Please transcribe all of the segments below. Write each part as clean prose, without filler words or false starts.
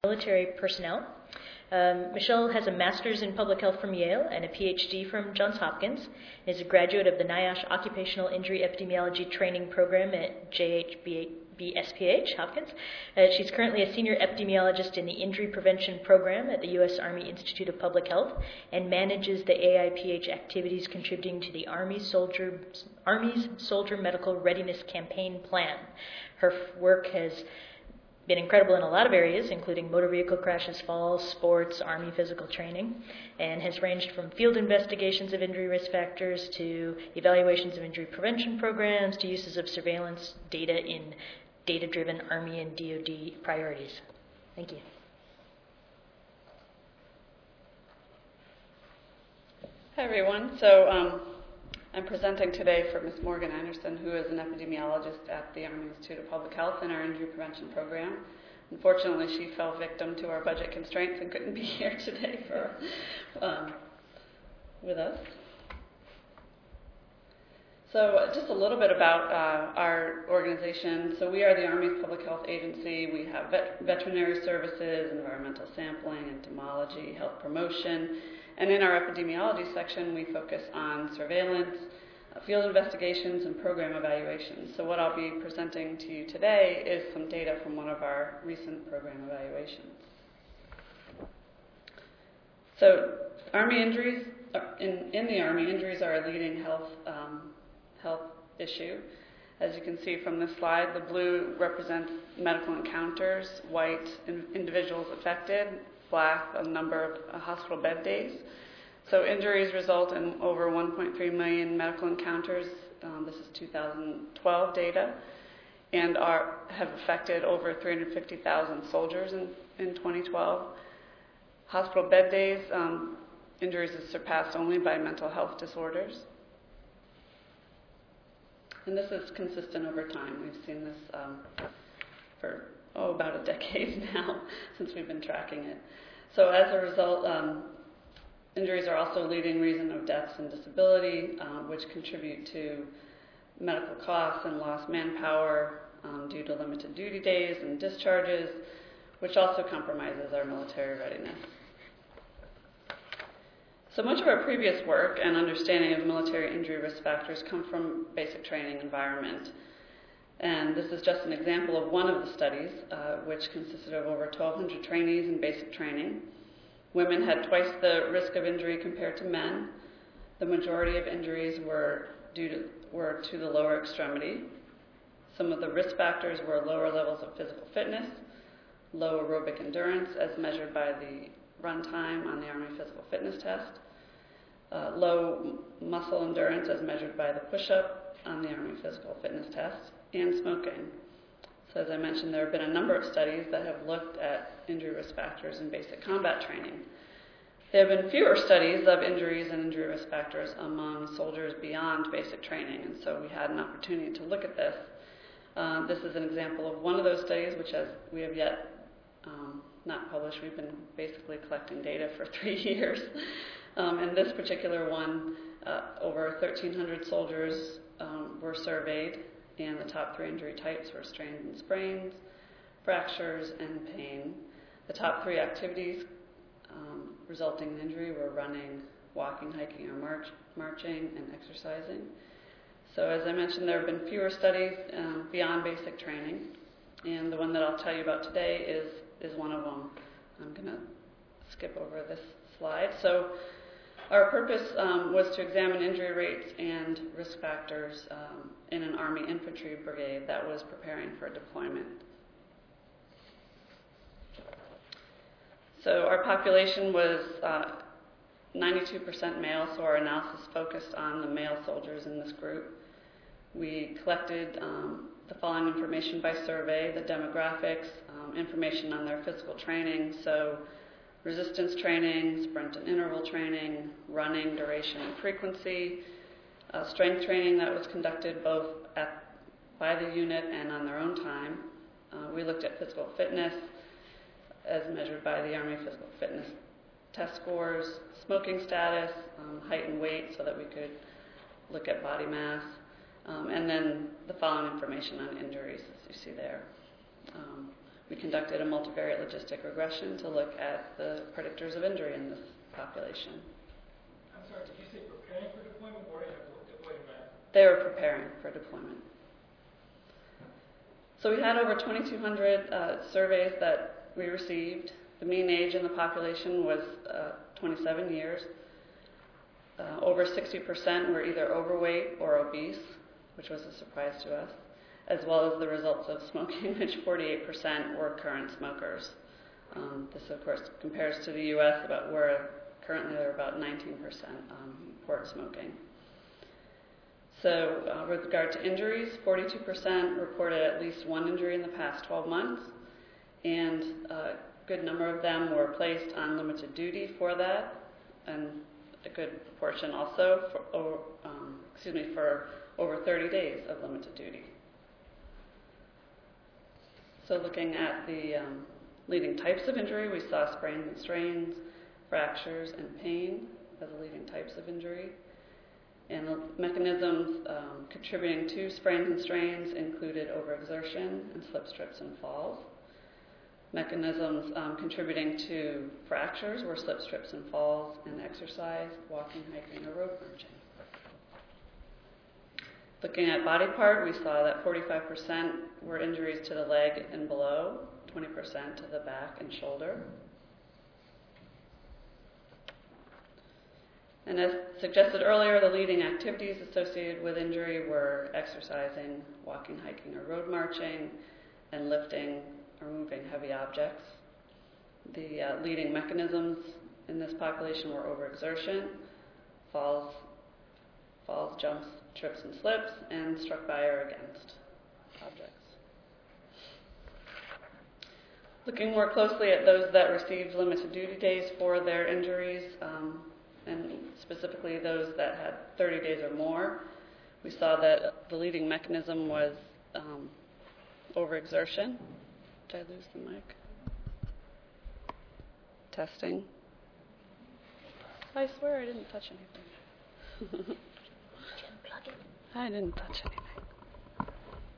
military personnel. Michelle has a master's in public health from Yale and a PhD from Johns Hopkins, is a graduate of the NIOSH Occupational Injury Epidemiology Training Program at JHBSPH, Hopkins. She's currently a senior epidemiologist in the Injury Prevention Program at the U.S. Army Institute of Public Health and manages the AIPH activities contributing to the Army's Soldier Medical Readiness Campaign Plan. Her work has been incredible in a lot of areas, including motor vehicle crashes, falls, sports, Army physical training, and has ranged from field investigations of injury risk factors to evaluations of injury prevention programs to uses of surveillance data in data-driven Army and DoD priorities. Thank you. Hi, everyone. So I'm presenting today for Ms. Morgan Anderson, who is an epidemiologist at the Army Institute of Public Health in our injury prevention program. Unfortunately, she fell victim to our budget constraints and couldn't be here today with us. So just a little bit about our organization. So we are the Army's public health agency. We have veterinary services, environmental sampling, entomology, health promotion. And in our epidemiology section, we focus on surveillance, field investigations, and program evaluations. So what I'll be presenting to you today is some data from one of our recent program evaluations. So Army injuries, in the Army, injuries are a leading health issue. As you can see from this slide, the blue represents medical encounters, white individuals affected, black a number of hospital bed days. So injuries result in over 1.3 million medical encounters. This is 2012 data, and have affected over 350,000 soldiers in 2012. Hospital bed days, injuries is surpassed only by mental health disorders. And this is consistent over time. We've seen this for about a decade now since we've been tracking it. So as a result, injuries are also a leading reason of deaths and disability, which contribute to medical costs and lost manpower due to limited duty days and discharges, which also compromises our military readiness. So much of our previous work and understanding of military injury risk factors come from basic training environment. And this is just an example of one of the studies, which consisted of over 1,200 trainees in basic training. Women had twice the risk of injury compared to men. The majority of injuries were to the lower extremity. Some of the risk factors were lower levels of physical fitness, low aerobic endurance as measured by the run time on the Army Physical Fitness Test, low muscle endurance as measured by the push-up on the Army Physical Fitness Test, and smoking. So as I mentioned, there have been a number of studies that have looked at injury risk factors in basic combat training. There have been fewer studies of injuries and injury risk factors among soldiers beyond basic training, and so we had an opportunity to look at this. This is an example of one of those studies, which we have yet not published. We've been basically collecting data for 3 years. And this particular one, over 1,300 soldiers were surveyed, and the top 3 injury types were strains and sprains, fractures, and pain. The top 3 activities resulting in injury were running, walking, hiking, or marching, and exercising. So as I mentioned, there have been fewer studies beyond basic training, and the one that I'll tell you about today is one of them. I'm going to skip over this slide. So our purpose was to examine injury rates and risk factors in an Army infantry brigade that was preparing for deployment. So our population was 92% male, so our analysis focused on the male soldiers in this group. We collected the following information by survey: the demographics, information on their physical training, so resistance training, sprint and interval training, running, duration and frequency, strength training that was conducted both by the unit and on their own time. We looked at physical fitness as measured by the Army Physical Fitness Test scores, smoking status, height and weight so that we could look at body mass, and then the following information on injuries, as you see there. We conducted a multivariate logistic regression to look at the predictors of injury in this population. I'm sorry, did you say preparing for deployment or deployment? They were preparing for deployment. So we had over 2,200 surveys that we received. The mean age in the population was 27 years. Over 60% were either overweight or obese, which was a surprise to us, as well as the results of smoking, which 48% were current smokers. This, of course, compares to the U.S., where currently there are about 19% report smoking. So with regard to injuries, 42% reported at least one injury in the past 12 months, and a good number of them were placed on limited duty for that, and a good portion also for over 30 days of limited duty. So looking at the leading types of injury, we saw sprains and strains, fractures, and pain as the leading types of injury. And the mechanisms contributing to sprains and strains included overexertion and slip, trips, and falls. Mechanisms contributing to fractures were slip, trips, and falls, and exercise, walking, hiking, or road marching. Looking at body part, we saw that 45% were injuries to the leg and below, 20% to the back and shoulder. And as suggested earlier, the leading activities associated with injury were exercising, walking, hiking, or road marching, and lifting or moving heavy objects. The leading mechanisms in this population were overexertion, falls, jumps, trips, and slips, and struck by or against objects. Looking more closely at those that received limited duty days for their injuries, and specifically those that had 30 days or more, we saw that the leading mechanism was overexertion. Did I lose the mic? Testing. I swear I didn't touch anything. I didn't touch anything.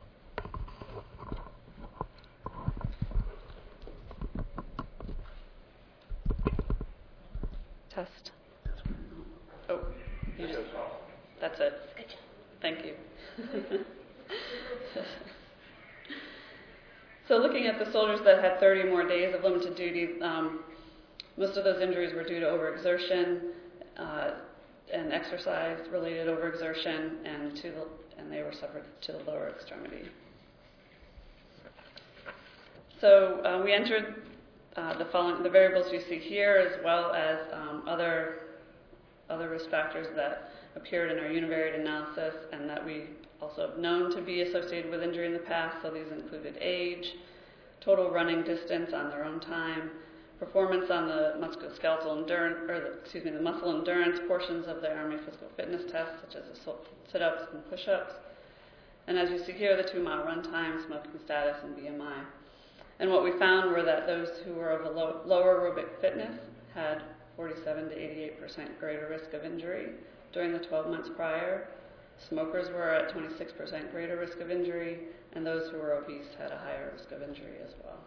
Test. Oh, that's it. Thank you. So looking at the soldiers that had 30 or more days of limited duty, most of those injuries were due to overexertion and exercise-related overexertion, and they were suffered to the lower extremity. So we entered the variables you see here, as well as other risk factors that appeared in our univariate analysis and that we also have known to be associated with injury in the past. So these included age, total running distance on their own time, performance on the musculoskeletal endurance, the muscle endurance portions of the Army physical fitness test, such as the sit-ups and push-ups. And as you see here, the 2-mile run time, smoking status, and BMI. And what we found were that those who were of a lower aerobic fitness had 47 to 88% greater risk of injury during the 12 months prior. Smokers were at 26% greater risk of injury, and those who were obese had a higher risk of injury as well.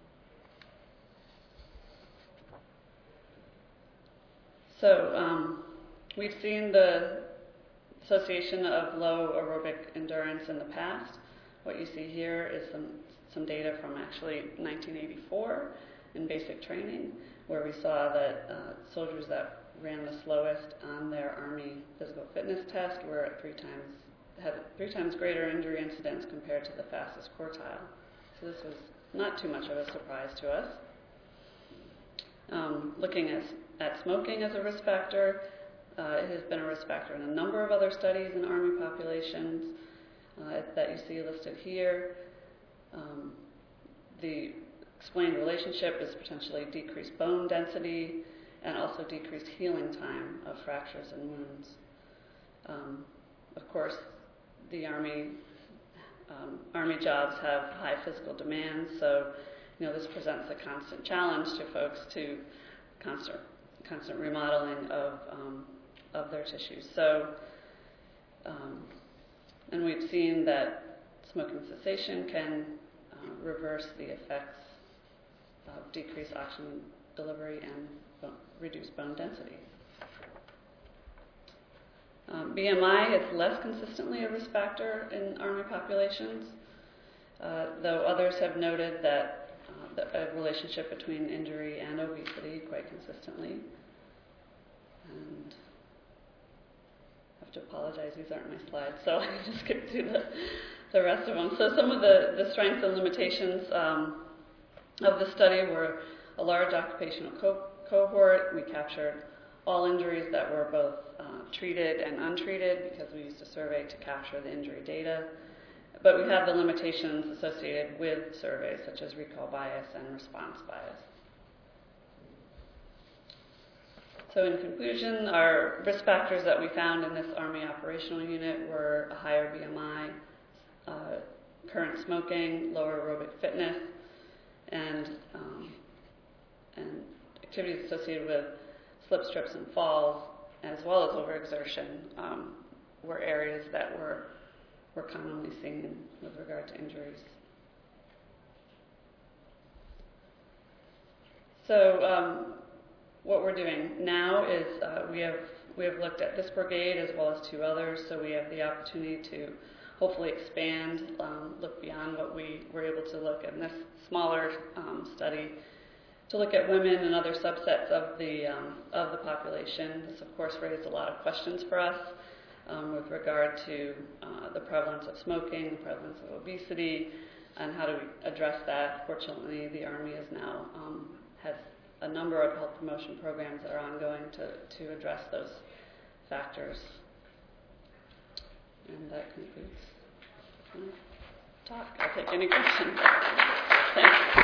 So we've seen the association of low aerobic endurance in the past. What you see here is some data from actually 1984 in basic training, where we saw that soldiers that ran the slowest on their Army physical fitness test were at had 3 times greater injury incidence compared to the fastest quartile. So this was not too much of a surprise to us. Looking at smoking as a risk factor, it has been a risk factor in a number of other studies in Army populations that you see listed here. The explained relationship is potentially decreased bone density and also decreased healing time of fractures and wounds. Of course, the Army jobs have high physical demands, so this presents a constant challenge to folks to constant remodeling of their tissues. So, and we've seen that smoking cessation can reverse the effects decreased oxygen delivery and reduced bone density. BMI is less consistently a risk factor in Army populations, though others have noted that a relationship between injury and obesity quite consistently. And I have to apologize, these aren't my slides, so I can just skip through the rest of them. So some of the strengths and limitations of the study were a large occupational cohort. We captured all injuries that were both treated and untreated because we used a survey to capture the injury data. But we have the limitations associated with surveys, such as recall bias and response bias. So in conclusion, our risk factors that we found in this Army operational unit were a higher BMI, current smoking, lower aerobic fitness, and activities associated with slip, trips, and falls, as well as overexertion, were areas that were commonly seen with regard to injuries. So what we're doing now is we have looked at this brigade as well as 2 others, so we have the opportunity to hopefully expand, look beyond what we were able to look at in this smaller study, to look at women and other subsets of the population. This, of course, raised a lot of questions for us with regard to the prevalence of smoking, the prevalence of obesity, and how do we address that. Fortunately, the Army is now has a number of health promotion programs that are ongoing to address those factors. And that concludes my talk. I'll take any questions. Thanks.